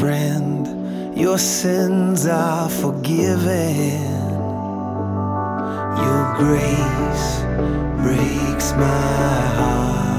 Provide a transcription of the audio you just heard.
friend, your sins are forgiven. Your grace breaks my heart.